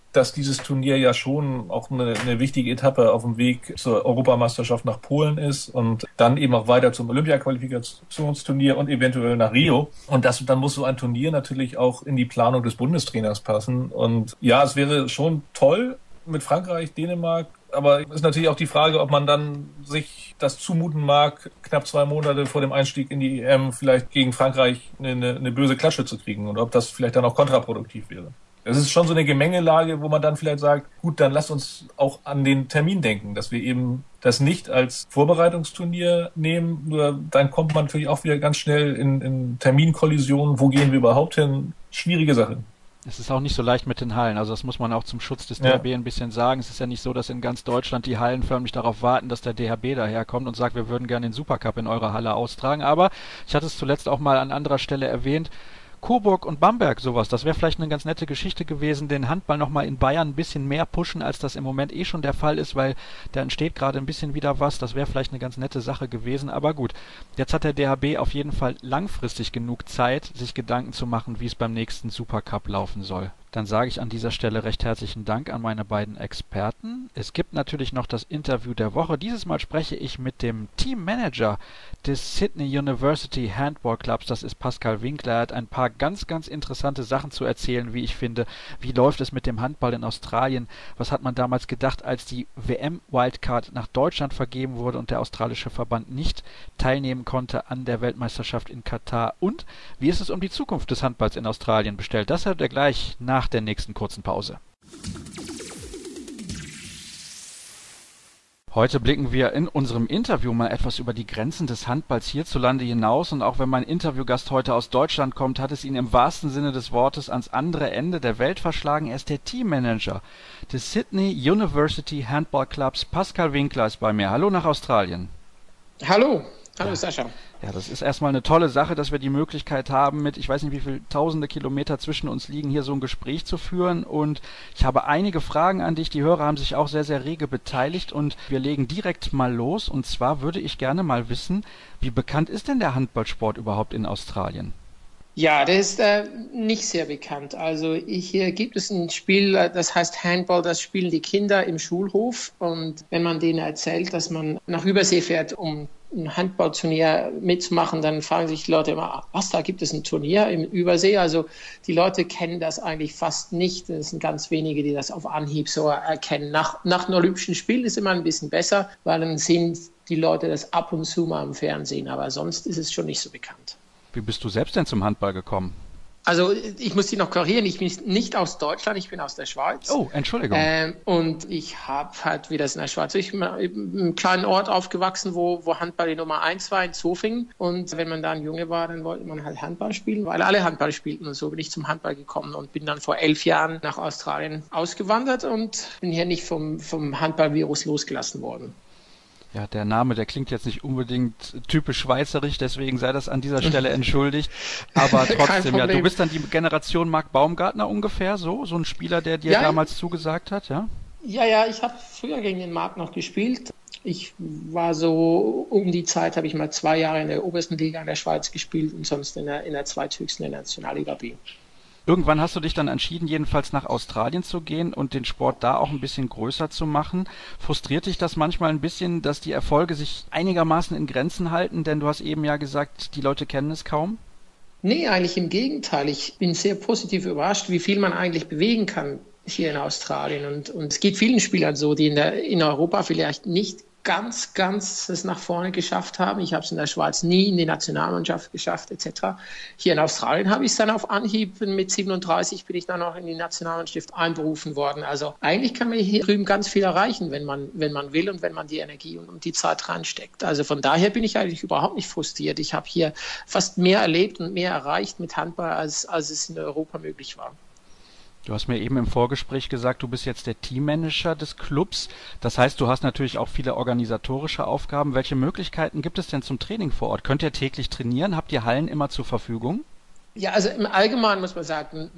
Speaker 3: dass dieses Turnier ja schon auch eine, eine wichtige Etappe auf dem Weg zur Europameisterschaft nach Polen ist und dann eben auch weiter zum Olympia-Qualifikationsturnier und eventuell nach Rio. Und das, dann muss so ein Turnier natürlich auch in die Planung des Bundestrainers passen. Und ja, es wäre schon toll mit Frankreich, Dänemark, aber es ist natürlich auch die Frage, ob man dann sich das zumuten mag, knapp zwei Monate vor dem Einstieg in die E M vielleicht gegen Frankreich eine, eine böse Klatsche zu kriegen und ob das vielleicht dann auch kontraproduktiv wäre. Es ist schon so eine Gemengelage, wo man dann vielleicht sagt, gut, dann lasst uns auch an den Termin denken, dass wir eben das nicht als Vorbereitungsturnier nehmen, nur dann kommt man natürlich auch wieder ganz schnell in, in Terminkollisionen, wo gehen wir überhaupt hin? Schwierige Sache.
Speaker 2: Es ist auch nicht so leicht mit den Hallen, also das muss man auch zum Schutz des D H B ja. ein bisschen sagen. Es ist ja nicht so, dass in ganz Deutschland die Hallen förmlich darauf warten, dass der D H B daherkommt und sagt, wir würden gerne den Supercup in eurer Halle austragen, aber ich hatte es zuletzt auch mal an anderer Stelle erwähnt, Coburg und Bamberg, sowas, das wäre vielleicht eine ganz nette Geschichte gewesen, den Handball nochmal in Bayern ein bisschen mehr pushen, als das im Moment eh schon der Fall ist, weil da entsteht gerade ein bisschen wieder was, das wäre vielleicht eine ganz nette Sache gewesen, aber gut, jetzt hat der D H B auf jeden Fall langfristig genug Zeit, sich Gedanken zu machen, wie es beim nächsten Supercup laufen soll. Dann sage ich an dieser Stelle recht herzlichen Dank an meine beiden Experten. Es gibt natürlich noch das Interview der Woche. Dieses Mal spreche ich mit dem Teammanager des Sydney University Handball Clubs. Das ist Pascal Winkler. Er hat ein paar ganz, ganz interessante Sachen zu erzählen, wie ich finde. Wie läuft es mit dem Handball in Australien? Was hat man damals gedacht, als die W M-Wildcard nach Deutschland vergeben wurde und der australische Verband nicht teilnehmen konnte an der Weltmeisterschaft in Katar? Und wie ist es um die Zukunft des Handballs in Australien bestellt? Das hört ihr gleich nach der nächsten kurzen Pause. Heute blicken wir in unserem Interview mal etwas über die Grenzen des Handballs hierzulande hinaus und auch wenn mein Interviewgast heute aus Deutschland kommt, hat es ihn im wahrsten Sinne des Wortes ans andere Ende der Welt verschlagen. Er ist der Teammanager des Sydney University Handball Clubs. Pascal Winkler ist bei mir. Hallo nach Australien.
Speaker 5: Hallo. Hallo Sascha.
Speaker 2: Ja, das ist erstmal eine tolle Sache, dass wir die Möglichkeit haben, mit, ich weiß nicht, wie viele tausende Kilometer zwischen uns liegen, hier so ein Gespräch zu führen. Und ich habe einige Fragen an dich. Die Hörer haben sich auch sehr, sehr rege beteiligt. Und wir legen direkt mal los. Und zwar würde ich gerne mal wissen, wie bekannt ist denn der Handballsport überhaupt in Australien?
Speaker 5: Ja, der ist äh, nicht sehr bekannt. Also hier gibt es ein Spiel, das heißt Handball, das spielen die Kinder im Schulhof. Und wenn man denen erzählt, dass man nach Übersee fährt, um ein Handballturnier mitzumachen, dann fragen sich die Leute immer, was, da gibt es ein Turnier im Übersee? Also die Leute kennen das eigentlich fast nicht. Es sind ganz wenige, die das auf Anhieb so erkennen. Nach, nach einem Olympischen Spiel ist immer ein bisschen besser, weil dann sehen die Leute das ab und zu mal im Fernsehen. Aber sonst ist es schon nicht so bekannt.
Speaker 2: Wie bist du selbst denn zum Handball gekommen?
Speaker 5: Also ich muss dich noch korrigieren, ich bin nicht aus Deutschland, ich bin aus der Schweiz.
Speaker 2: Oh, Entschuldigung.
Speaker 5: Ähm, und ich habe halt, wie das in der Schweiz, ich bin in einem kleinen Ort aufgewachsen, wo, wo Handball die Nummer eins war, in Zofingen. Und wenn man da ein Junge war, dann wollte man halt Handball spielen, weil alle Handball spielten. Und so bin ich zum Handball gekommen und bin dann vor elf Jahren nach Australien ausgewandert und bin hier nicht vom, vom Handballvirus losgelassen worden.
Speaker 2: Ja, der Name, der klingt jetzt nicht unbedingt typisch schweizerisch, deswegen sei das an dieser Stelle entschuldigt. Aber trotzdem, ja, du bist dann die Generation Marc Baumgartner ungefähr, so, so ein Spieler, der dir ja, damals zugesagt hat, ja?
Speaker 5: Ja, ja, ich habe früher gegen den Marc noch gespielt. Ich war so, um die Zeit habe ich mal zwei Jahre in der obersten Liga in der Schweiz gespielt und sonst in der, in der zweithöchsten in der Nationalliga B.
Speaker 2: Irgendwann hast du dich dann entschieden, jedenfalls nach Australien zu gehen und den Sport da auch ein bisschen größer zu machen. Frustriert dich das manchmal ein bisschen, dass die Erfolge sich einigermaßen in Grenzen halten? Denn du hast eben ja gesagt, die Leute kennen es kaum.
Speaker 5: Nee, eigentlich im Gegenteil. Ich bin sehr positiv überrascht, wie viel man eigentlich bewegen kann hier in Australien. Und, und es geht vielen Spielern so, die in, der, in Europa vielleicht nicht ganz, ganz es nach vorne geschafft haben. Ich habe es in der Schweiz nie in die Nationalmannschaft geschafft, et cetera. Hier in Australien habe ich es dann auf Anhieb, mit siebenunddreißig bin ich dann auch in die Nationalmannschaft einberufen worden. Also eigentlich kann man hier drüben ganz viel erreichen, wenn man, wenn man will und wenn man die Energie und, und die Zeit reinsteckt. Also von daher bin ich eigentlich überhaupt nicht frustriert. Ich habe hier fast mehr erlebt und mehr erreicht mit Handball, als, als es in Europa möglich war.
Speaker 2: Du hast mir eben im Vorgespräch gesagt, du bist jetzt der Teammanager des Clubs. Das heißt, du hast natürlich auch viele organisatorische Aufgaben. Welche Möglichkeiten gibt es denn zum Training vor Ort? Könnt ihr täglich trainieren? Habt ihr Hallen immer zur Verfügung?
Speaker 5: Ja, also im Allgemeinen muss man sagen, nein.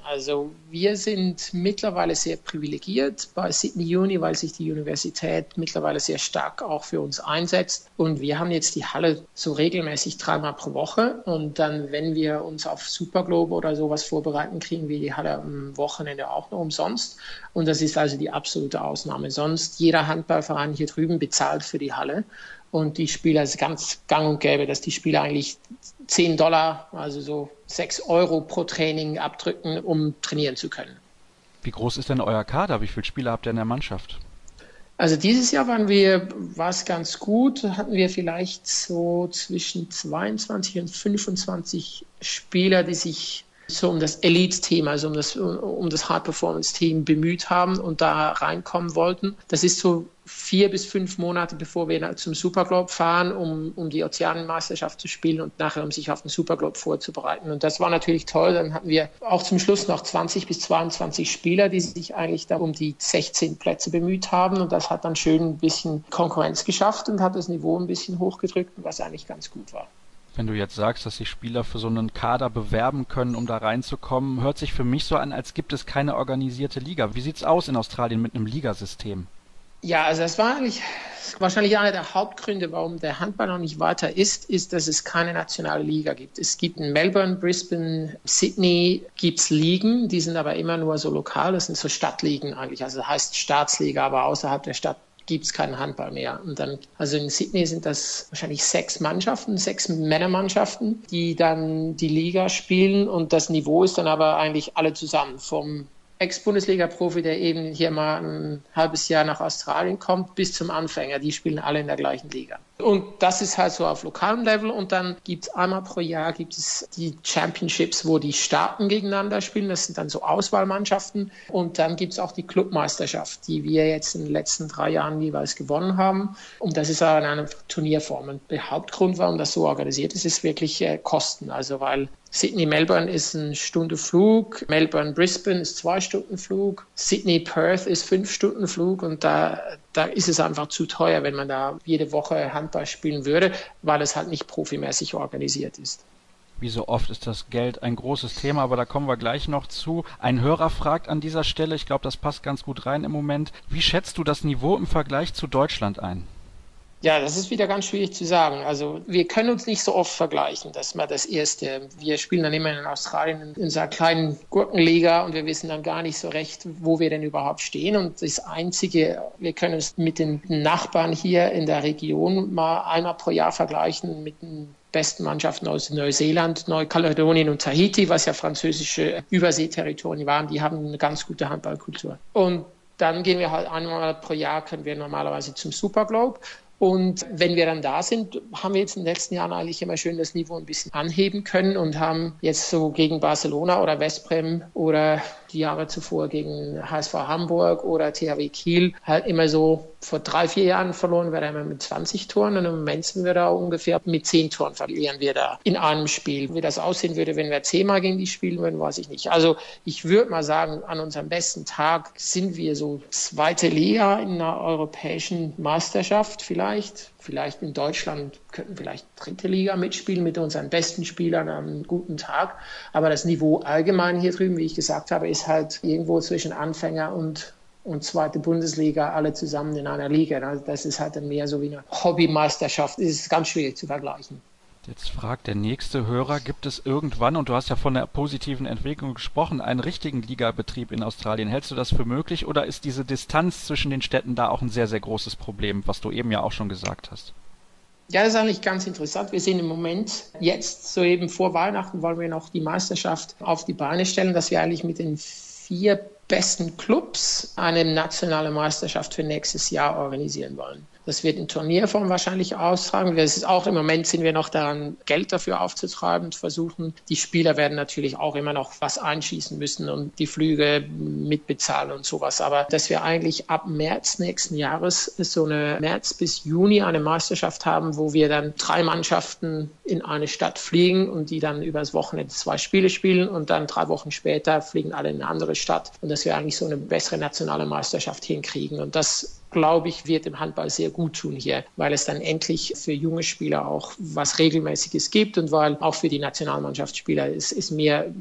Speaker 5: Also wir sind mittlerweile sehr privilegiert bei Sydney Uni, weil sich die Universität mittlerweile sehr stark auch für uns einsetzt. Und wir haben jetzt die Halle so regelmäßig dreimal pro Woche. Und dann, wenn wir uns auf Superglobe oder sowas vorbereiten, kriegen wir die Halle am Wochenende auch noch umsonst. Und das ist also die absolute Ausnahme. Sonst jeder Handballverein hier drüben bezahlt für die Halle. Und die Spieler, es ist ganz gang und gäbe, dass die Spieler eigentlich zehn Dollar, also so sechs Euro pro Training abdrücken, um trainieren zu können.
Speaker 2: Wie groß ist denn euer Kader? Wie viele Spieler habt ihr in der Mannschaft?
Speaker 5: Also dieses Jahr waren wir, war es ganz gut, hatten wir vielleicht so zwischen zweiundzwanzig und fünfundzwanzig Spieler, die sich so um das Elite-Team, also um das, um das High-Performance-Team bemüht haben und da reinkommen wollten. Das ist so vier bis fünf Monate, bevor wir zum Superglobe fahren, um, um die Ozeanenmeisterschaft zu spielen und nachher, um sich auf den Superglobe vorzubereiten. Und das war natürlich toll. Dann hatten wir auch zum Schluss noch zwanzig bis zweiundzwanzig Spieler, die sich eigentlich da um die sechzehn Plätze bemüht haben. Und das hat dann schön ein bisschen Konkurrenz geschafft und hat das Niveau ein bisschen hochgedrückt, was eigentlich ganz gut war.
Speaker 2: Wenn du jetzt sagst, dass sich Spieler für so einen Kader bewerben können, um da reinzukommen, hört sich für mich so an, als gibt es keine organisierte Liga. Wie sieht's aus in Australien mit einem Ligasystem?
Speaker 5: Ja, also das war eigentlich wahrscheinlich einer der Hauptgründe, warum der Handball noch nicht weiter ist, ist, dass es keine nationale Liga gibt. Es gibt in Melbourne, Brisbane, Sydney gibt's Ligen, die sind aber immer nur so lokal, das sind so Stadtligen eigentlich, also das heißt Staatsliga, aber außerhalb der Stadt gibt es keinen Handball mehr. Und dann, also in Sydney sind das wahrscheinlich sechs Mannschaften, sechs Männermannschaften, die dann die Liga spielen und das Niveau ist dann aber eigentlich alle zusammen, vom Ex-Bundesliga-Profi, der eben hier mal ein halbes Jahr nach Australien kommt, bis zum Anfänger. Die spielen alle in der gleichen Liga. Und das ist halt so auf lokalem Level. Und dann gibt es einmal pro Jahr gibt es die Championships, wo die Staaten gegeneinander spielen. Das sind dann so Auswahlmannschaften. Und dann gibt es auch die Clubmeisterschaft, die wir jetzt in den letzten drei Jahren jeweils gewonnen haben. Und das ist aber eine Turnierform. Und der Hauptgrund, warum das so organisiert ist, ist wirklich äh, Kosten. Also weil Sydney-Melbourne ist eine Stunde Flug, Melbourne-Brisbane ist zwei Stunden Flug, Sydney-Perth ist fünf Stunden Flug und da, da ist es einfach zu teuer, wenn man da jede Woche Handball spielen würde, weil es halt nicht profimäßig organisiert ist.
Speaker 2: Wie so oft ist das Geld ein großes Thema, aber da kommen wir gleich noch zu. Ein Hörer fragt an dieser Stelle, ich glaube, das passt ganz gut rein im Moment, wie schätzt du das Niveau im Vergleich zu Deutschland ein?
Speaker 5: Ja, das ist wieder ganz schwierig zu sagen. Also wir können uns nicht so oft vergleichen. Das ist mal das Erste. Wir spielen dann immer in Australien in unserer kleinen Gurkenliga und wir wissen dann gar nicht so recht, wo wir denn überhaupt stehen. Und das Einzige, wir können uns mit den Nachbarn hier in der Region mal einmal pro Jahr vergleichen mit den besten Mannschaften aus Neuseeland, Neukaledonien und Tahiti, was ja französische Überseeterritorien waren. Die haben eine ganz gute Handballkultur. Und dann gehen wir halt einmal pro Jahr, können wir normalerweise zum Superglobe. Und wenn wir dann da sind, haben wir jetzt in den letzten Jahren eigentlich immer schön das Niveau ein bisschen anheben können und haben jetzt so gegen Barcelona oder Westbrem oder die Jahre zuvor gegen H S V Hamburg oder T H W Kiel halt immer so vor drei, vier Jahren verloren wir da immer mit zwanzig Toren und im Moment sind wir da ungefähr mit zehn Toren verlieren wir da in einem Spiel. Wie das aussehen würde, wenn wir zehnmal gegen die spielen würden, weiß ich nicht. Also ich würde mal sagen, an unserem besten Tag sind wir so zweite Liga in einer europäischen Meisterschaft vielleicht. Vielleicht in Deutschland könnten vielleicht dritte Liga mitspielen mit unseren besten Spielern an einem guten Tag. Aber das Niveau allgemein hier drüben, wie ich gesagt habe, ist halt irgendwo zwischen Anfänger und und zweite Bundesliga alle zusammen in einer Liga. Also das ist halt dann mehr so wie eine Hobbymeisterschaft. Das ist ganz schwierig zu vergleichen.
Speaker 2: Jetzt fragt der nächste Hörer, gibt es irgendwann, und du hast ja von der positiven Entwicklung gesprochen, einen richtigen Ligabetrieb in Australien? Hältst du das für möglich oder ist diese Distanz zwischen den Städten da auch ein sehr, sehr großes Problem, was du eben ja auch schon gesagt hast?
Speaker 5: Ja, das ist eigentlich ganz interessant. Wir sehen im Moment jetzt, so eben vor Weihnachten, wollen wir noch die Meisterschaft auf die Beine stellen, dass wir eigentlich mit den vier besten Clubs eine nationale Meisterschaft für nächstes Jahr organisieren wollen. Das wird in Turnierform wahrscheinlich austragen. Das ist auch im Moment sind wir noch daran, Geld dafür aufzutreiben und versuchen. Die Spieler werden natürlich auch immer noch was einschießen müssen und die Flüge mitbezahlen und sowas. Aber dass wir eigentlich ab März nächsten Jahres so eine März bis Juni eine Meisterschaft haben, wo wir dann drei Mannschaften in eine Stadt fliegen und die dann übers Wochenende zwei Spiele spielen und dann drei Wochen später fliegen alle in eine andere Stadt und dass wir eigentlich so eine bessere nationale Meisterschaft hinkriegen. Und das, glaube ich, wird dem Handball sehr gut tun hier, weil es dann endlich für junge Spieler auch was Regelmäßiges gibt und weil auch für die Nationalmannschaftsspieler es, es mehr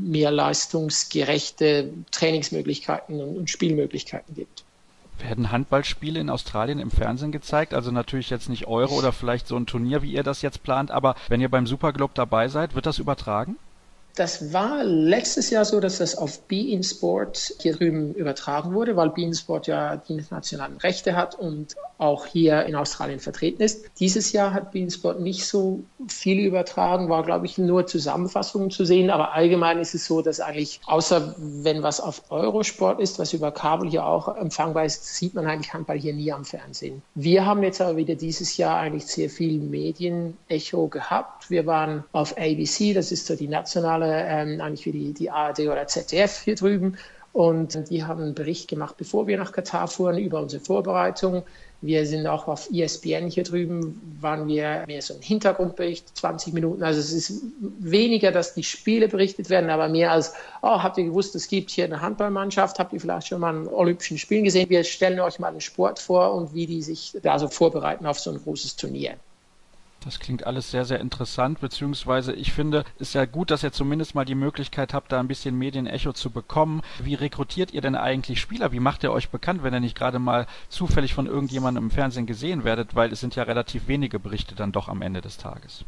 Speaker 5: mehr leistungsgerechte Trainingsmöglichkeiten und Spielmöglichkeiten gibt.
Speaker 2: Werden Handballspiele in Australien im Fernsehen gezeigt? Also natürlich jetzt nicht Euro oder vielleicht so ein Turnier, wie ihr das jetzt plant, aber wenn ihr beim Superglobe dabei seid, wird das übertragen?
Speaker 5: Das war letztes Jahr so, dass das auf beIN Sport hier drüben übertragen wurde, weil beIN Sport ja die internationalen Rechte hat und auch hier in Australien vertreten ist. Dieses Jahr hat beIN Sport nicht so viel übertragen, war, glaube ich, nur Zusammenfassungen zu sehen. Aber allgemein ist es so, dass eigentlich, außer wenn was auf Eurosport ist, was über Kabel hier auch empfangbar ist, sieht man eigentlich Handball hier nie am Fernsehen. Wir haben jetzt aber wieder dieses Jahr eigentlich sehr viel Medienecho gehabt. Wir waren auf A B C, das ist so die nationale Ähm, eigentlich wie die, die A R D oder Z D F hier drüben. Und die haben einen Bericht gemacht, bevor wir nach Katar fuhren, über unsere Vorbereitung. Wir sind auch auf E S P N hier drüben, waren wir mehr so ein Hintergrundbericht, zwanzig Minuten. Also es ist weniger, dass die Spiele berichtet werden, aber mehr als, oh, habt ihr gewusst, es gibt hier eine Handballmannschaft, habt ihr vielleicht schon mal an Olympischen Spielen gesehen? Wir stellen euch mal den Sport vor und wie die sich da so vorbereiten auf so ein großes Turnier.
Speaker 2: Das klingt alles sehr, sehr interessant, beziehungsweise ich finde, es ist ja gut, dass ihr zumindest mal die Möglichkeit habt, da ein bisschen Medienecho zu bekommen. Wie rekrutiert ihr denn eigentlich Spieler? Wie macht ihr euch bekannt, wenn ihr nicht gerade mal zufällig von irgendjemandem im Fernsehen gesehen werdet, weil es sind ja relativ wenige Berichte dann doch am Ende des Tages.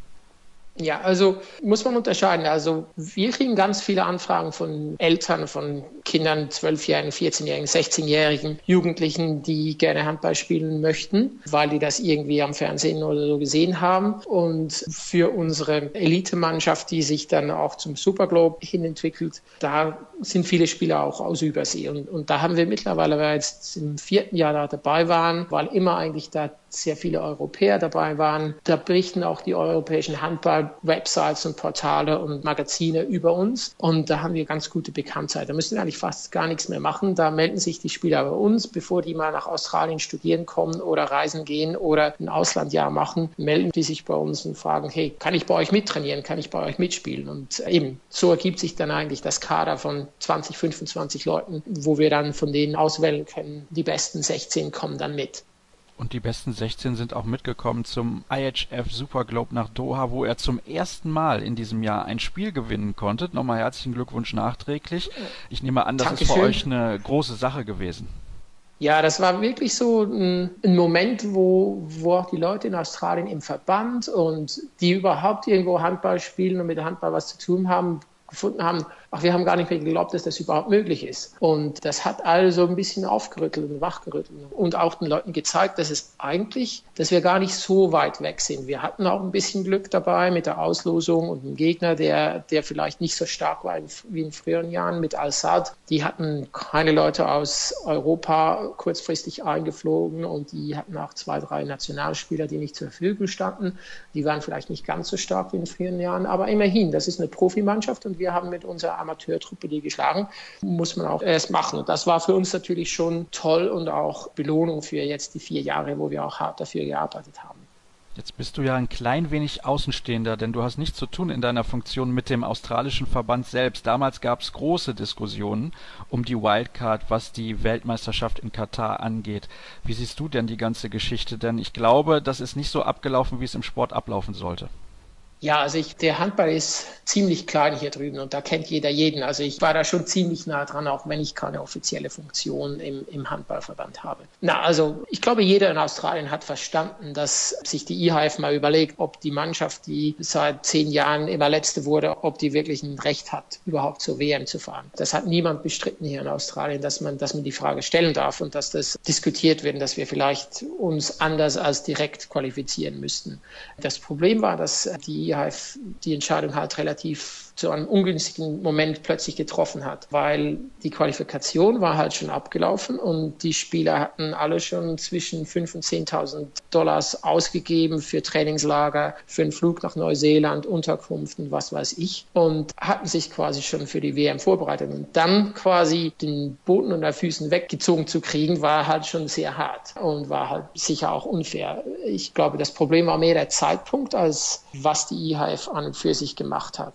Speaker 5: Ja, also muss man unterscheiden. Also wir kriegen ganz viele Anfragen von Eltern, von Kindern, zwölfjährigen, vierzehnjährigen, sechzehnjährigen, Jugendlichen, die gerne Handball spielen möchten, weil die das irgendwie am Fernsehen oder so gesehen haben. Und für unsere Elitemannschaft, die sich dann auch zum Superglobe hin entwickelt, da sind viele Spieler auch aus Übersee. Und, und da haben wir mittlerweile, weil wir jetzt im vierten Jahr da dabei waren, weil immer eigentlich da sehr viele Europäer dabei waren. Da berichten auch die europäischen Handball-Websites und Portale und Magazine über uns. Und da haben wir ganz gute Bekanntheit. Da müssen wir eigentlich fast gar nichts mehr machen. Da melden sich die Spieler bei uns, bevor die mal nach Australien studieren kommen oder reisen gehen oder ein Auslandjahr machen, melden die sich bei uns und fragen, hey, kann ich bei euch mittrainieren? Kann ich bei euch mitspielen? Und eben, so ergibt sich dann eigentlich das Kader von zwanzig, fünfundzwanzig Leuten, wo wir dann von denen auswählen können. Die besten sechzehn kommen dann mit.
Speaker 2: Und die besten sechzehn sind auch mitgekommen zum I H F Superglobe nach Doha, wo er zum ersten Mal in diesem Jahr ein Spiel gewinnen konnte. Nochmal herzlichen Glückwunsch nachträglich. Ich nehme an, das Dankeschön. Ist für euch eine große Sache gewesen.
Speaker 5: Ja, das war wirklich so ein, ein Moment, wo, wo auch die Leute in Australien im Verband und die überhaupt irgendwo Handball spielen und mit Handball was zu tun haben, gefunden haben, ach, wir haben gar nicht mehr geglaubt, dass das überhaupt möglich ist. Und das hat also ein bisschen aufgerüttelt und wachgerüttelt und auch den Leuten gezeigt, dass es eigentlich, dass wir gar nicht so weit weg sind. Wir hatten auch ein bisschen Glück dabei mit der Auslosung und einem Gegner, der, der vielleicht nicht so stark war wie in früheren Jahren mit Al-Sadd. Die hatten keine Leute aus Europa kurzfristig eingeflogen und die hatten auch zwei, drei Nationalspieler, die nicht zur Verfügung standen. Die waren vielleicht nicht ganz so stark wie in früheren Jahren, aber immerhin, das ist eine Profimannschaft und wir haben mit unserer Amateurtruppe die geschlagen, muss man auch erst machen. Und das war für uns natürlich schon toll und auch Belohnung für jetzt die vier Jahre, wo wir auch hart dafür gearbeitet haben.
Speaker 2: Jetzt bist du ja ein klein wenig Außenstehender, denn du hast nichts zu tun in deiner Funktion mit dem australischen Verband selbst. Damals gab es große Diskussionen um die Wildcard, was die Weltmeisterschaft in Katar angeht. Wie siehst du denn die ganze Geschichte? Denn ich glaube, das ist nicht so abgelaufen, wie es im Sport ablaufen sollte.
Speaker 5: Ja, also ich, der Handball ist ziemlich klein hier drüben und da kennt jeder jeden. Also ich war da schon ziemlich nah dran, auch wenn ich keine offizielle Funktion im, im Handballverband habe. Na, also ich glaube, jeder in Australien hat verstanden, dass sich die I H F mal überlegt, ob die Mannschaft, die seit zehn Jahren immer Letzte wurde, ob die wirklich ein Recht hat, überhaupt zur W M zu fahren. Das hat niemand bestritten hier in Australien, dass man, dass man die Frage stellen darf und dass das diskutiert wird, dass wir vielleicht uns anders als direkt qualifizieren müssten. Das Problem war, dass die I H F die Entscheidung halt relativ zu einem ungünstigen Moment plötzlich getroffen hat, weil die Qualifikation war halt schon abgelaufen und die Spieler hatten alle schon zwischen fünftausend und zehntausend Dollars ausgegeben für Trainingslager, für einen Flug nach Neuseeland, Unterkunft und was weiß ich und hatten sich quasi schon für die W M vorbereitet und dann quasi den Boden unter Füßen weggezogen zu kriegen, war halt schon sehr hart und war halt sicher auch unfair. Ich glaube, das Problem war mehr der Zeitpunkt, als was die I H F an und für sich gemacht hat. Der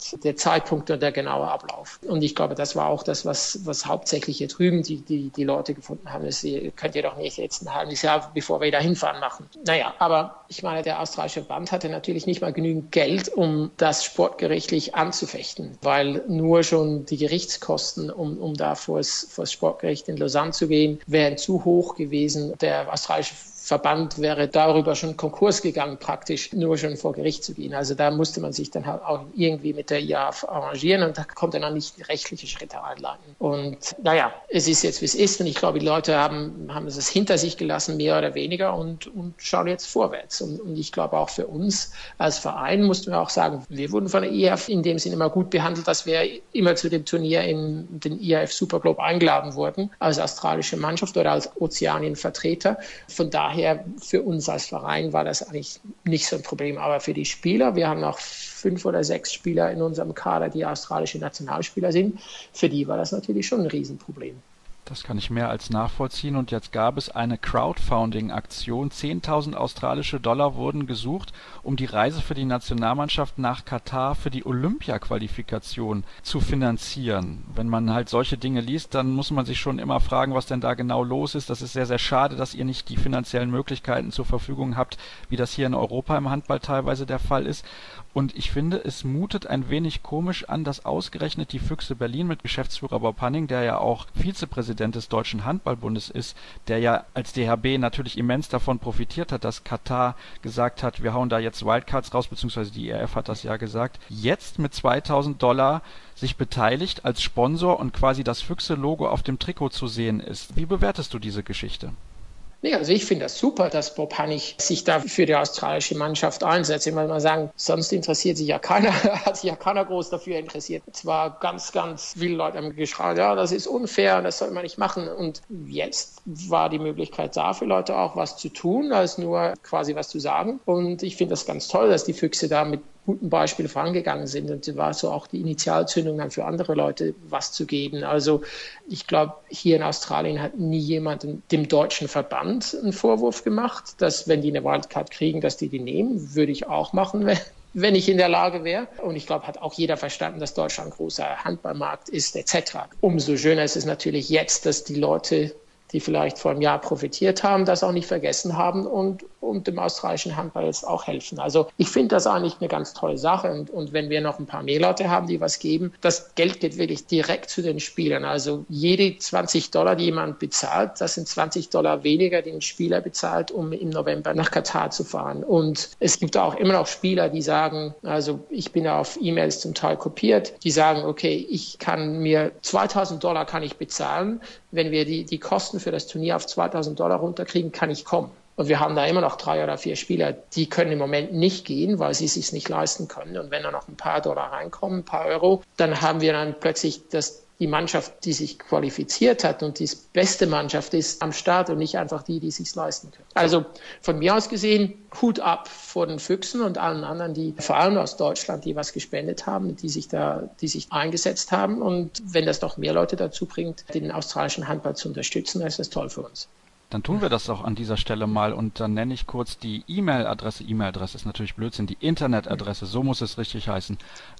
Speaker 5: Zeitpunkt und der genaue Ablauf. Und ich glaube, das war auch das, was, was hauptsächlich hier drüben die, die, die Leute gefunden haben. Das könnt ihr doch nicht jetzt ein halbes Jahr, bevor wir da hinfahren, machen. Naja, aber ich meine, der australische Verband hatte natürlich nicht mal genügend Geld, um das sportgerichtlich anzufechten, weil nur schon die Gerichtskosten, um, um da vor das, vor das Sportgericht in Lausanne zu gehen, wären zu hoch gewesen. Der australische Verband wäre darüber schon Konkurs gegangen, praktisch nur schon vor Gericht zu gehen. Also da musste man sich dann halt auch irgendwie mit der I A F arrangieren und da konnte man nicht rechtliche Schritte einleiten. Und naja, es ist jetzt, wie es ist und ich glaube, die Leute haben, haben es hinter sich gelassen, mehr oder weniger und, und schauen jetzt vorwärts. Und, und ich glaube auch für uns als Verein mussten wir auch sagen, wir wurden von der I A F in dem Sinne immer gut behandelt, dass wir immer zu dem Turnier in den I A F Super Globe eingeladen wurden, als australische Mannschaft oder als Ozeanien-Vertreter. Von daher für uns als Verein war das eigentlich nicht so ein Problem, aber für die Spieler, wir haben noch fünf oder sechs Spieler in unserem Kader, die australische Nationalspieler sind, für die war das natürlich schon ein Riesenproblem.
Speaker 2: Das kann ich mehr als nachvollziehen und jetzt gab es eine Crowdfunding-Aktion. zehntausend australische Dollar wurden gesucht, um die Reise für die Nationalmannschaft nach Katar für die Olympia-Qualifikation zu finanzieren. Wenn man halt solche Dinge liest, dann muss man sich schon immer fragen, was denn da genau los ist. Das ist sehr, sehr schade, dass ihr nicht die finanziellen Möglichkeiten zur Verfügung habt, wie das hier in Europa im Handball teilweise der Fall ist. Und ich finde, es mutet ein wenig komisch an, dass ausgerechnet die Füchse Berlin mit Geschäftsführer Bob Hanning, der ja auch Vizepräsident des Deutschen Handballbundes ist, der ja als D H B natürlich immens davon profitiert hat, dass Katar gesagt hat, wir hauen da jetzt Wildcards raus, beziehungsweise die I A F hat das ja gesagt, jetzt mit zweitausend Dollar sich beteiligt als Sponsor und quasi das Füchse-Logo auf dem Trikot zu sehen ist. Wie bewertest du diese Geschichte?
Speaker 5: Nee, also ich finde das super, dass Bob Hanning sich da für die australische Mannschaft einsetzt. Ich muss mal sagen, sonst interessiert sich ja keiner, hat sich ja keiner groß dafür interessiert. Zwar ganz, ganz viele Leute haben geschrien, ja, das ist unfair, das soll man nicht machen. Und jetzt war die Möglichkeit da für Leute auch was zu tun, als nur quasi was zu sagen. Und ich finde das ganz toll, dass die Füchse da mit guten Beispiel vorangegangen sind und war so auch die Initialzündung dann für andere Leute was zu geben. Also ich glaube, hier in Australien hat nie jemand dem deutschen Verband einen Vorwurf gemacht, dass wenn die eine Wildcard kriegen, dass die die nehmen, würde ich auch machen, wenn wenn ich in der Lage wäre. Und ich glaube, hat auch jeder verstanden, dass Deutschland ein großer Handballmarkt ist et cetera. Umso schöner ist es natürlich jetzt, dass die Leute, die vielleicht vor einem Jahr profitiert haben, das auch nicht vergessen haben und, und dem australischen Handball jetzt auch helfen. Also ich finde das eigentlich eine ganz tolle Sache und, und wenn wir noch ein paar mehr Leute haben, die was geben, das Geld geht wirklich direkt zu den Spielern. Also jede zwanzig Dollar, die jemand bezahlt, das sind zwanzig Dollar weniger, die ein Spieler bezahlt, um im November nach Katar zu fahren. Und es gibt auch immer noch Spieler, die sagen, also ich bin da auf E-Mails zum Teil kopiert, die sagen, okay, ich kann mir zweitausend Dollar kann ich bezahlen, wenn wir die, die Kosten für das Turnier auf zweitausend Dollar runterkriegen, kann ich kommen. Und wir haben da immer noch drei oder vier Spieler, die können im Moment nicht gehen, weil sie es sich nicht leisten können. Und wenn da noch ein paar Dollar reinkommen, ein paar Euro, dann haben wir dann plötzlich das, die Mannschaft, die sich qualifiziert hat und die beste Mannschaft ist am Start und nicht einfach die, die es sich leisten können. Also von mir aus gesehen, Hut ab vor den Füchsen und allen anderen, die vor allem aus Deutschland, die was gespendet haben, die sich da, die sich eingesetzt haben. Und wenn das noch mehr Leute dazu bringt, den australischen Handball zu unterstützen, dann ist das toll für uns.
Speaker 2: Dann tun wir das auch an dieser Stelle mal und dann nenne ich kurz die E-Mail-Adresse. E-Mail-Adresse ist natürlich Blödsinn, die Internetadresse, so muss es richtig heißen.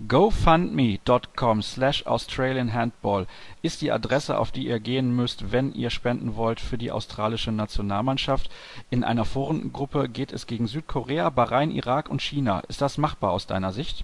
Speaker 2: GoFundMe.com slash Australian Handball ist die Adresse, auf die ihr gehen müsst, wenn ihr spenden wollt für die australische Nationalmannschaft. In einer Vorrundengruppe geht es gegen Südkorea, Bahrain, Irak und China. Ist das machbar aus deiner Sicht?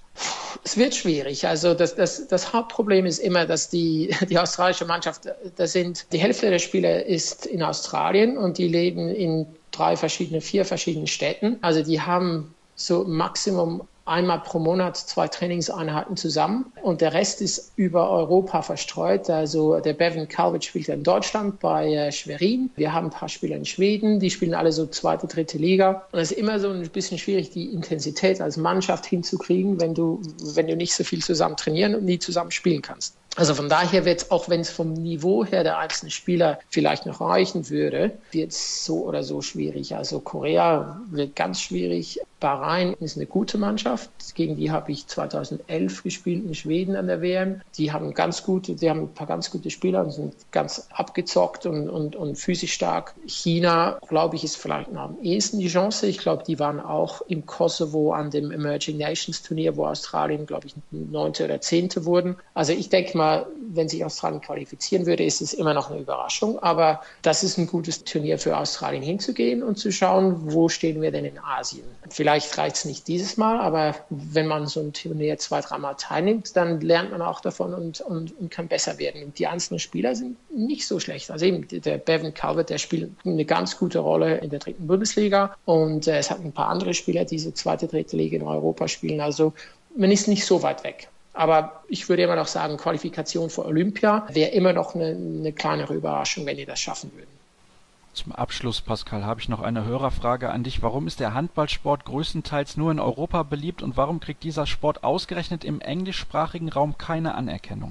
Speaker 5: Es wird schwierig. Also das, das, das Hauptproblem ist immer, dass die, die australische Mannschaft, da sind, die Hälfte der Spieler ist in Australien und die leben in drei verschiedenen, vier verschiedenen Städten. Also die haben so Maximum einmal pro Monat zwei Trainingseinheiten zusammen und der Rest ist über Europa verstreut. Also der Bevan Calvert spielt in Deutschland bei äh, Schwerin. Wir haben ein paar Spieler in Schweden, die spielen alle so zweite, dritte Liga. Und es ist immer so ein bisschen schwierig, die Intensität als Mannschaft hinzukriegen, wenn du, wenn du nicht so viel zusammen trainieren und nie zusammen spielen kannst. Also von daher wird es, auch wenn es vom Niveau her der einzelnen Spieler vielleicht noch reichen würde, wird es so oder so schwierig. Also Korea wird ganz schwierig. Bahrain ist eine gute Mannschaft. Gegen die habe ich zweitausendelf gespielt in Schweden an der W M. Die haben ganz gute, die haben ein paar ganz gute Spieler und sind ganz abgezockt und, und, und physisch stark. China, glaube ich, ist vielleicht noch am ehesten die Chance. Ich glaube, die waren auch im Kosovo an dem Emerging Nations Turnier, wo Australien, glaube ich, neunte oder zehnte wurden. Also ich denke mal, wenn sich Australien qualifizieren würde, ist es immer noch eine Überraschung. Aber das ist ein gutes Turnier für Australien hinzugehen und zu schauen, wo stehen wir denn in Asien. Vielleicht reicht es nicht dieses Mal, aber wenn man so ein Turnier zwei, dreimal teilnimmt, dann lernt man auch davon und, und, und kann besser werden. Und die einzelnen Spieler sind nicht so schlecht. Also eben der Bevan Calvert, der spielt eine ganz gute Rolle in der dritten Bundesliga und äh, es hat ein paar andere Spieler, die diese zweite, dritte Liga in Europa spielen. Also man ist nicht so weit weg. Aber ich würde immer noch sagen, Qualifikation für Olympia wäre immer noch eine, eine kleinere Überraschung, wenn die das schaffen würden.
Speaker 2: Zum Abschluss, Pascal, habe ich noch eine Hörerfrage an dich. Warum ist der Handballsport größtenteils nur in Europa beliebt und warum kriegt dieser Sport ausgerechnet im englischsprachigen Raum keine Anerkennung?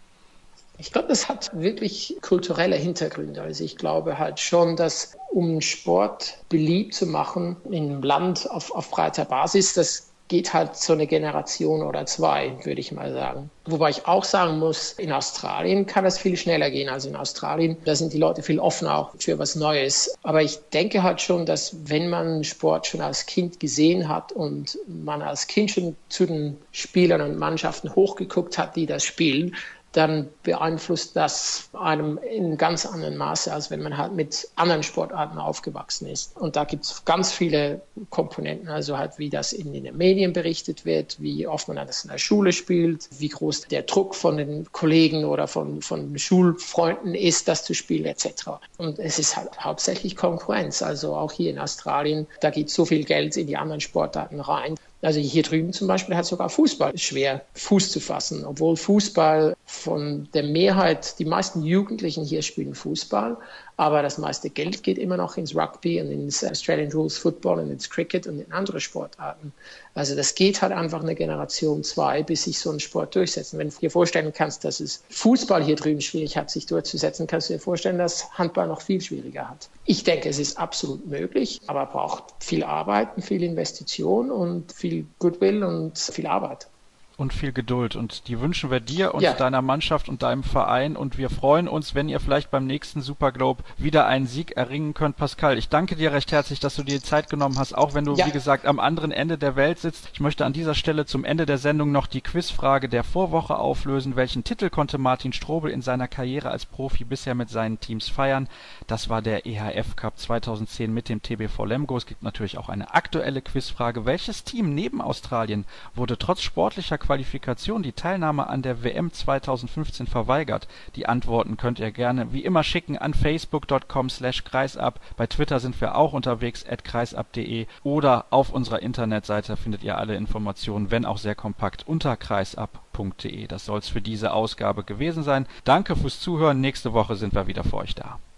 Speaker 5: Ich glaube, das hat wirklich kulturelle Hintergründe. Also ich glaube halt schon, dass um Sport beliebt zu machen in einem Land auf, auf breiter Basis, das geht halt so eine Generation oder zwei, würde ich mal sagen. Wobei ich auch sagen muss, in Australien kann das viel schneller gehen. Also in Australien, da sind die Leute viel offener auch für was Neues. Aber ich denke halt schon, dass wenn man Sport schon als Kind gesehen hat und man als Kind schon zu den Spielern und Mannschaften hochgeguckt hat, die das spielen, dann beeinflusst das einem in einem ganz anderen Maße, als wenn man halt mit anderen Sportarten aufgewachsen ist. Und da gibt es ganz viele Komponenten, also halt wie das in, in den Medien berichtet wird, wie oft man das in der Schule spielt, wie groß der Druck von den Kollegen oder von, von Schulfreunden ist, das zu spielen et cetera. Und es ist halt hauptsächlich Konkurrenz. Also auch hier in Australien, da geht so viel Geld in die anderen Sportarten rein. Also hier drüben zum Beispiel hat sogar Fußball schwer Fuß zu fassen, obwohl Fußball von der Mehrheit, die meisten Jugendlichen hier spielen Fußball, aber das meiste Geld geht immer noch ins Rugby und ins Australian Rules Football und ins Cricket und in andere Sportarten. Also das geht halt einfach eine Generation zwei, bis sich so ein Sport durchsetzt. Wenn du dir vorstellen kannst, dass es Fußball hier drüben schwierig hat, sich durchzusetzen, kannst du dir vorstellen, dass Handball noch viel schwieriger hat. Ich denke, es ist absolut möglich, aber braucht viel Arbeit, viel Investition und viel Goodwill und viel Arbeit.
Speaker 2: Und viel Geduld. Und die wünschen wir dir und
Speaker 5: ja.
Speaker 2: deiner Mannschaft und deinem Verein. Und wir freuen uns, wenn ihr vielleicht beim nächsten Superglobe wieder einen Sieg erringen könnt. Pascal, ich danke dir recht herzlich, dass du dir die Zeit genommen hast, auch wenn du, ja. wie gesagt, am anderen Ende der Welt sitzt. Ich möchte an dieser Stelle zum Ende der Sendung noch die Quizfrage der Vorwoche auflösen. Welchen Titel konnte Martin Strobel in seiner Karriere als Profi bisher mit seinen Teams feiern? Das war der E H F Cup zweitausendzehn mit dem T B V Lemgo. Es gibt natürlich auch eine aktuelle Quizfrage. Welches Team neben Australien wurde trotz sportlicher Qualifikation die Teilnahme an der W M zweitausendfünfzehn verweigert? Die Antworten könnt ihr gerne wie immer schicken an facebook punkt com slash kreisab. Bei Twitter sind wir auch unterwegs at kreisab punkt de oder auf unserer Internetseite findet ihr alle Informationen, wenn auch sehr kompakt, unter kreisab punkt de. Das soll es für diese Ausgabe gewesen sein. Danke fürs Zuhören. Nächste Woche sind wir wieder für euch da.